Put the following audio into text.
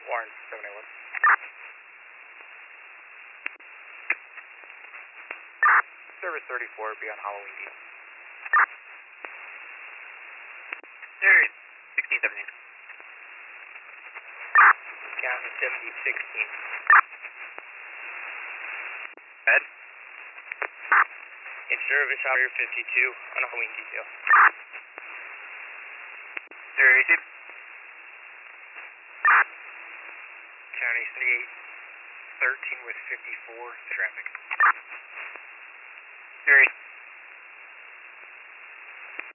Warren 781. Service 34, be on Halloween D. There's 1617. County 7016. Ed? In service out here 52 on Halloween detail. There is it. County 3813 with 54 traffic. There is